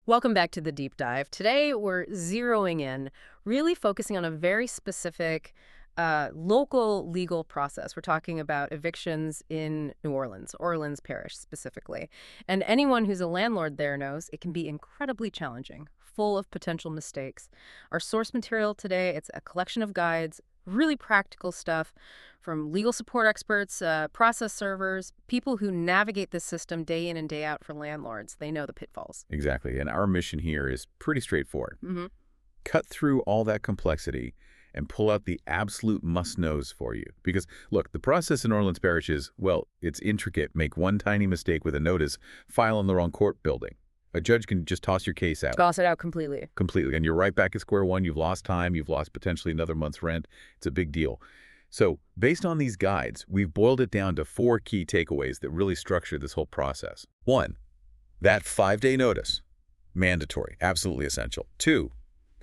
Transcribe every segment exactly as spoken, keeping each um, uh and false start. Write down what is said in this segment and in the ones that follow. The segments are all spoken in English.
Welcome back to the deep dive. Today we're zeroing in, really focusing on a very specific uh, local legal process. We're talking about evictions in New Orleans, Orleans Parish specifically. And anyone who's a landlord there knows it can be incredibly challenging, full of potential mistakes. Our source material today, it's a collection of guides, really practical stuff from legal support experts, uh, process servers, people who navigate this system day in and day out for landlords. They know the pitfalls. Exactly. And our mission here is pretty straightforward. Mm-hmm. Cut through all that complexity and pull out the absolute must-knows for you. Because, look, the process in Orleans Parish is, well, it's intricate. Make one tiny mistake with a notice, file in the wrong court building. A judge can just toss your case out. Toss it out completely. Completely. And you're right back at square one. You've lost time. You've lost potentially another month's rent. It's a big deal. So based on these guides, we've boiled it down to four key takeaways that really structure this whole process. One, that five-day notice, mandatory, absolutely essential. Two,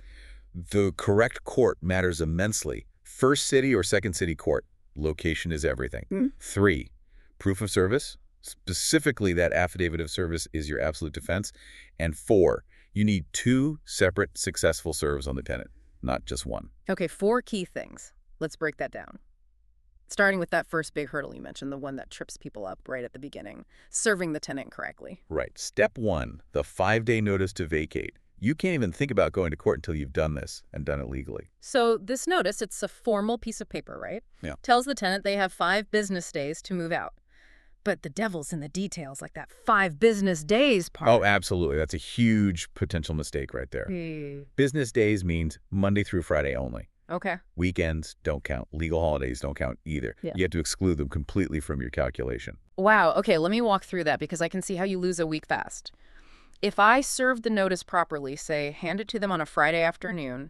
the correct court matters immensely. First city or second city court, location is everything. Mm. Three, proof of service, specifically that affidavit of service is your absolute defense. And four, you need two separate successful serves on the tenant, not just one. Okay, four key things. Let's break that down. Starting with that first big hurdle you mentioned, the one that trips people up right at the beginning, serving the tenant correctly. Right. Step one, the five-day notice to vacate. You can't even think about going to court until you've done this and done it legally. So this notice, it's a formal piece of paper, right? Yeah. Tells the tenant they have five business days to move out. But the devil's in the details, like that five business days part. Oh, absolutely. That's a huge potential mistake right there. Hmm. Business days means Monday through Friday only. Okay. Weekends don't count. Legal holidays don't count either. Yeah. You have to exclude them completely from your calculation. Wow. Okay, let me walk through that because I can see how you lose a week fast. If I serve the notice properly, say, hand it to them on a Friday afternoon,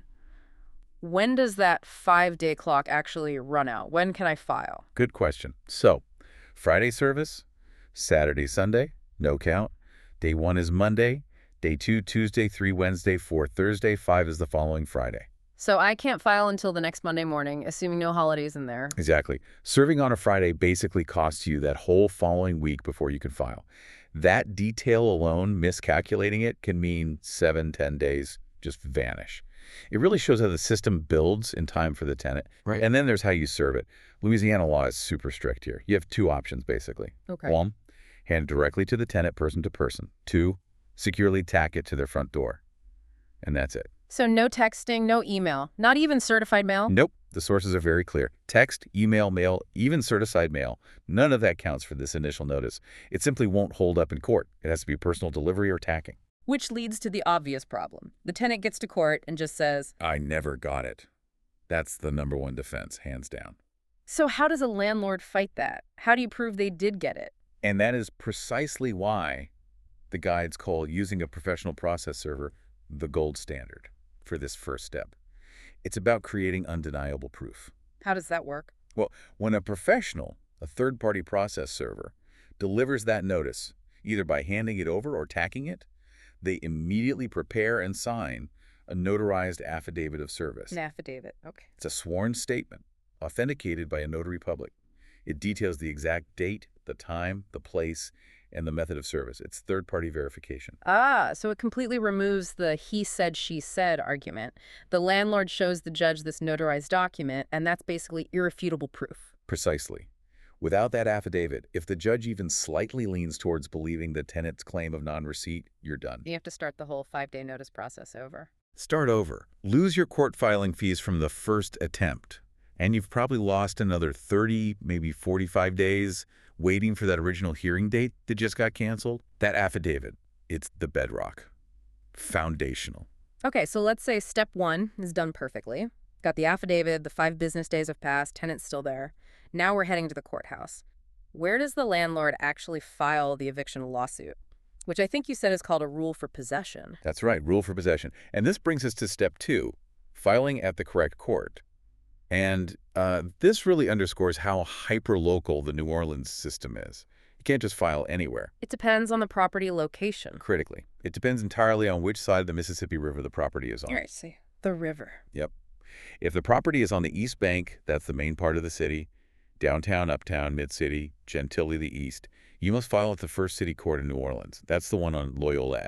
when does that five-day clock actually run out? When can I file? Good question. So, Friday service, Saturday, Sunday, no count. Day one is Monday. Day two, Tuesday, three, Wednesday, four, Thursday, five is the following Friday. So I can't file until the next Monday morning, assuming no holidays in there. Exactly. Serving on a Friday basically costs you that whole following week before you can file. That detail alone, miscalculating it, can mean seven, ten days just vanish. It really shows how the system builds in time for the tenant. Right. And then there's how you serve it. Louisiana law is super strict here. You have two options, basically. Okay. One, hand it directly to the tenant person to person. Two, securely tack it to their front door. And that's it. So no texting, no email, not even certified mail? Nope. The sources are very clear. Text, email, mail, even certified mail. None of that counts for this initial notice. It simply won't hold up in court. It has to be personal delivery or tacking. Which leads to the obvious problem. The tenant gets to court and just says, I never got it. That's the number one defense, hands down. so how does a landlord fight that? How do you prove they did get it? And that is precisely why the guides call using a professional process server the gold standard for this first step. It's about creating undeniable proof. How does that work? Well, when a professional, a third-party process server, delivers that notice, either by handing it over or tacking it, they immediately prepare and sign a notarized affidavit of service. An affidavit, okay. It's a sworn statement, authenticated by a notary public. It details the exact date, the time, the place, and the method of service. It's third-party verification. Ah, so it completely removes the he said, she said argument. The landlord shows the judge this notarized document, and that's basically irrefutable proof. Precisely. Without that affidavit, if the judge even slightly leans towards believing the tenant's claim of non-receipt, you're done. You have to start the whole five-day notice process over. Start over. Lose your court filing fees from the first attempt. And you've probably lost another thirty, maybe forty-five days waiting for that original hearing date that just got canceled. That affidavit, it's the bedrock. Foundational. Okay, so let's say step one is done perfectly. Got the affidavit, the five business days have passed, tenant's still there. Now we're heading to the courthouse. Where does the landlord actually file the eviction lawsuit? Which I think you said is called a rule for possession. That's right, rule for possession. And this brings us to step two, filing at the correct court. And uh, this really underscores how hyper-local the New Orleans system is. You can't just file anywhere. It depends on the property location. Critically, it depends entirely on which side of the Mississippi River the property is on. All right, see. The river. Yep. If the property is on the East Bank, that's the main part of the city, downtown, uptown, mid-city, Gentilly the East, you must file at the First City Court in New Orleans. That's the one on Loyola Avenue.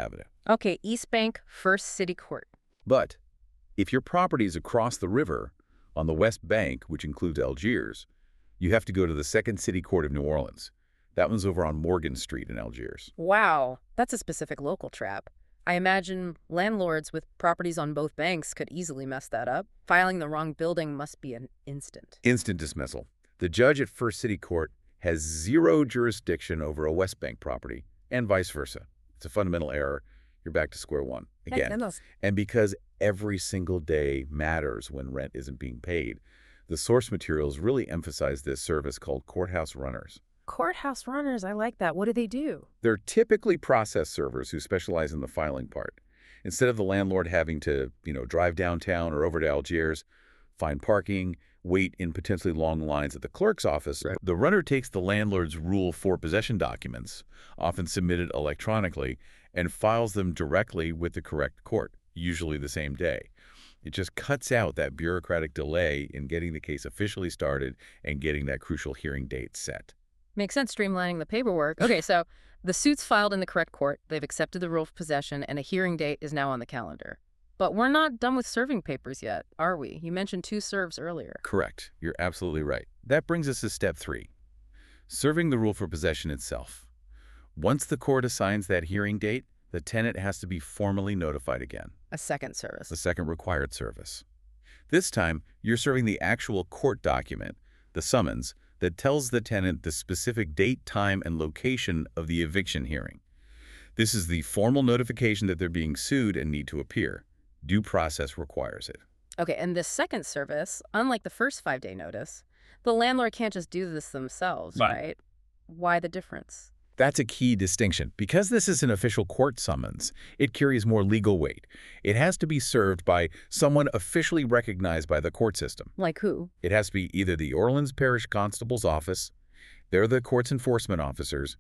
Okay, East Bank, First City Court. But if your property is across the river on the West Bank, which includes Algiers, you have to go to the Second City Court of New Orleans. That one's over on Morgan Street in Algiers. Wow, that's a specific local trap. I imagine landlords with properties on both banks could easily mess that up. Filing the wrong building must be an instant. Instant dismissal. The judge at First City Court has zero jurisdiction over a West Bank property, and vice versa. It's a fundamental error. You're back to square one again. And because every single day matters when rent isn't being paid, the source materials really emphasize this service called courthouse runners. Courthouse runners, I like that. What do they do? They're typically process servers who specialize in the filing part. Instead of the landlord having to, you know, drive downtown or over to Algiers, find parking, wait in potentially long lines at the clerk's office, right, the runner takes the landlord's Rule for Possession documents, often submitted electronically, and files them directly with the correct court, usually the same day. It just cuts out that bureaucratic delay in getting the case officially started and getting that crucial hearing date set. Makes sense, streamlining the paperwork. Okay, so the suit's filed in the correct court, they've accepted the rule of possession, and a hearing date is now on the calendar. But we're not done with serving papers yet, are we? You mentioned two serves earlier. Correct. You're absolutely right. That brings us to step three, serving the rule for possession itself. Once the court assigns that hearing date, the tenant has to be formally notified again. A second service. The second required service. This time, you're serving the actual court document, the summons, that tells the tenant the specific date, time, and location of the eviction hearing. This is the formal notification that they're being sued and need to appear. Due process requires it. Okay, and this second service, unlike the first five-day notice, the landlord can't just do this themselves, right? right? Why the difference? That's a key distinction. Because this is an official court summons, it carries more legal weight. It has to be served by someone officially recognized by the court system. Like who? It has to be either the Orleans Parish Constable's office, they're the court's enforcement officers,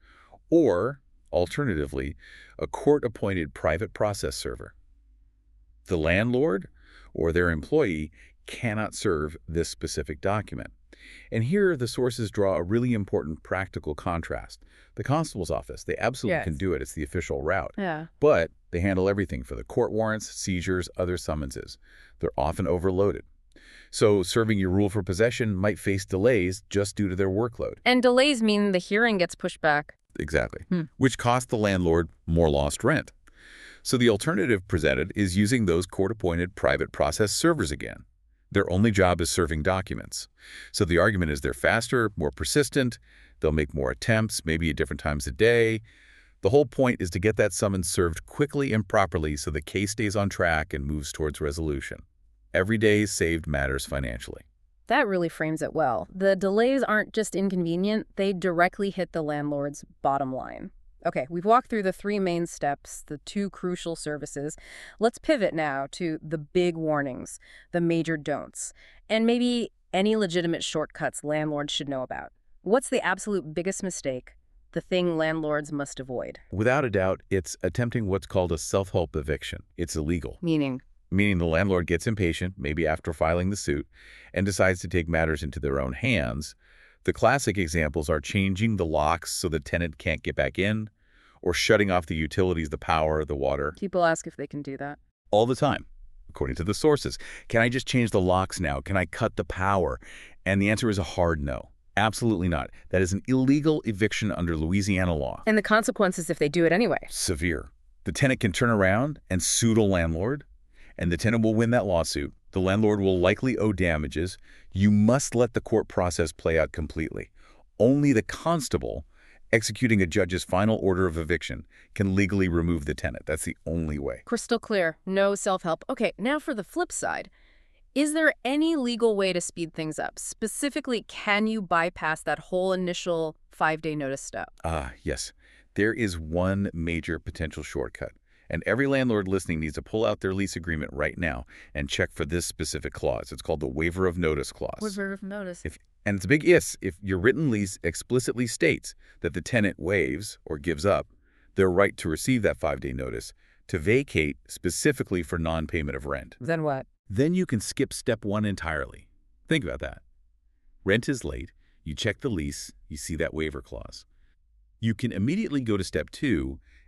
or, alternatively, a court-appointed private process server. The landlord or their employee cannot serve this specific document. And here the sources draw a really important practical contrast. The constable's office, they absolutely yes. can do it. It's the official route. Yeah. But they handle everything for the court warrants, seizures, other summonses. They're often overloaded. So serving your rule for possession might face delays just due to their workload. And delays mean the hearing gets pushed back. Exactly. Hmm. Which costs the landlord more lost rent. So the alternative presented is using those court-appointed private process servers again. Their only job is serving documents. So the argument is they're faster, more persistent, they'll make more attempts, maybe at different times a day. The whole point is to get that summons served quickly and properly so the case stays on track and moves towards resolution. Every day saved matters financially. That really frames it well. The delays aren't just inconvenient, they directly hit the landlord's bottom line. Okay, we've walked through the three main steps, the two crucial services. Let's pivot now to the big warnings, the major don'ts, and maybe any legitimate shortcuts landlords should know about. What's the absolute biggest mistake, the thing landlords must avoid? Without a doubt, it's attempting what's called a self-help eviction. It's illegal. Meaning? Meaning the landlord gets impatient, maybe after filing the suit, and decides to take matters into their own hands. The classic examples are changing the locks so the tenant can't get back in, or shutting off the utilities, the power, the water. People ask if they can do that. All the time, according to the sources. Can I just change the locks now? Can I cut the power? And the answer is a hard no. Absolutely not. That is an illegal eviction under Louisiana law. And the consequences if they do it anyway? Severe. The tenant can turn around and sue the landlord, and the tenant will win that lawsuit. The landlord will likely owe damages. You must let the court process play out completely. Only the constable, executing a judge's final order of eviction, can legally remove the tenant. That's the only way. Crystal clear. No self-help. Okay, now for the flip side. Is there any legal way to speed things up? Specifically, can you bypass that whole initial five-day notice step? Ah, yes. There is one major potential shortcut. And every landlord listening needs to pull out their lease agreement right now and check for this specific clause. It's called the waiver of notice clause. Waiver of notice. If, and it's a big if. If your written lease explicitly states that the tenant waives or gives up their right to receive that five-day notice to vacate specifically for non-payment of rent. Then what? Then you can skip step one entirely. Think about that. Rent is late. You check the lease. You see that waiver clause. You can immediately go to step two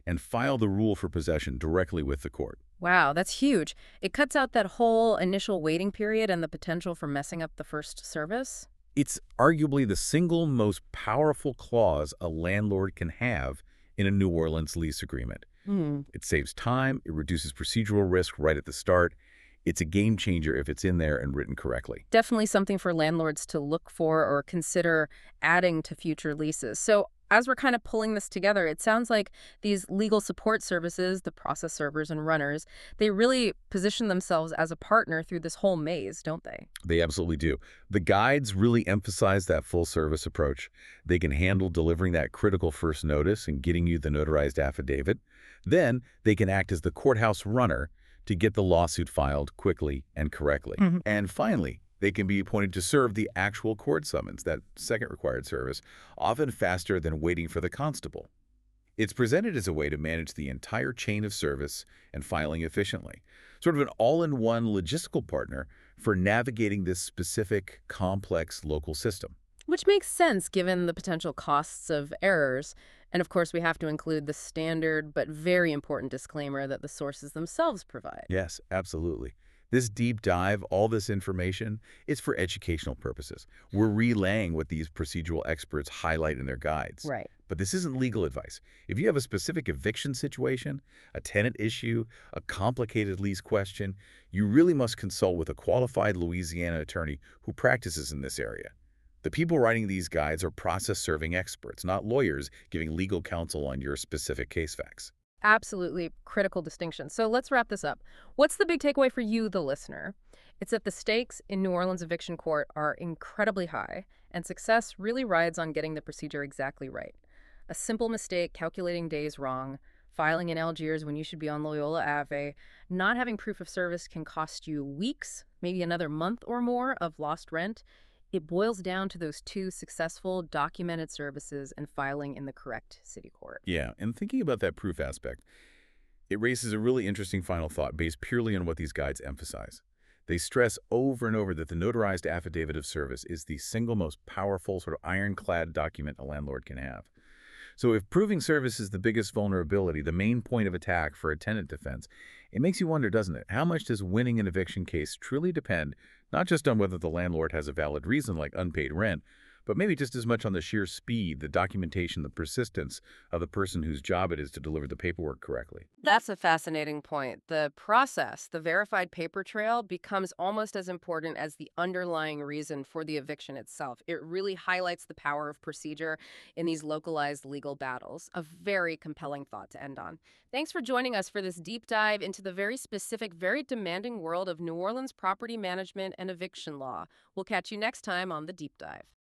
and file the rule for possession directly with the court. Wow, that's huge. It cuts out that whole initial waiting period and the potential for messing up the first service. It's arguably the single most powerful clause a landlord can have in a New Orleans lease agreement. Hmm. It saves time, it reduces procedural risk right at the start. It's a game changer if it's in there and written correctly. Definitely something for landlords to look for or consider adding to future leases. So, as we're kind of pulling this together, it sounds like these legal support services, the process servers and runners, they really position themselves as a partner through this whole maze, don't they? They absolutely do. The guides really emphasize that full service approach. They can handle delivering that critical first notice and getting you the notarized affidavit. Then they can act as the courthouse runner to get the lawsuit filed quickly and correctly. Mhm. And finally, they can be appointed to serve the actual court summons, that second required service, often faster than waiting for the constable. It's presented as a way to manage the entire chain of service and filing efficiently, sort of an all-in-one logistical partner for navigating this specific, complex local system. Which makes sense given the potential costs of errors. And of course, we have to include the standard but very important disclaimer that the sources themselves provide. Yes, absolutely. This deep dive, all this information, is for educational purposes. We're relaying what these procedural experts highlight in their guides. Right. But this isn't legal advice. If you have a specific eviction situation, a tenant issue, a complicated lease question, you really must consult with a qualified Louisiana attorney who practices in this area. The people writing these guides are process-serving experts, not lawyers giving legal counsel on your specific case facts. Absolutely critical distinction. So let's wrap this up. What's the big takeaway for you, the listener? It's that the stakes in New Orleans eviction court are incredibly high, and success really rides on getting the procedure exactly right. A simple mistake, calculating days wrong, filing in Algiers when you should be on Loyola Ave, not having proof of service can cost you weeks, maybe another month or more of lost rent. It boils down to those two successful documented services and filing in the correct city court. Yeah, and thinking about that proof aspect, it raises a really interesting final thought based purely on what these guides emphasize. They stress over and over that the notarized affidavit of service is the single most powerful, sort of ironclad document a landlord can have. So if proving service is the biggest vulnerability, the main point of attack for a tenant defense, it makes you wonder, doesn't it? How much does winning an eviction case truly depend not just on whether the landlord has a valid reason like unpaid rent, but maybe just as much on the sheer speed, the documentation, the persistence of the person whose job it is to deliver the paperwork correctly? That's a fascinating point. The process, the verified paper trail, becomes almost as important as the underlying reason for the eviction itself. It really highlights the power of procedure in these localized legal battles. A very compelling thought to end on. Thanks for joining us for this deep dive into the very specific, very demanding world of New Orleans property management and eviction law. We'll catch you next time on The Deep Dive.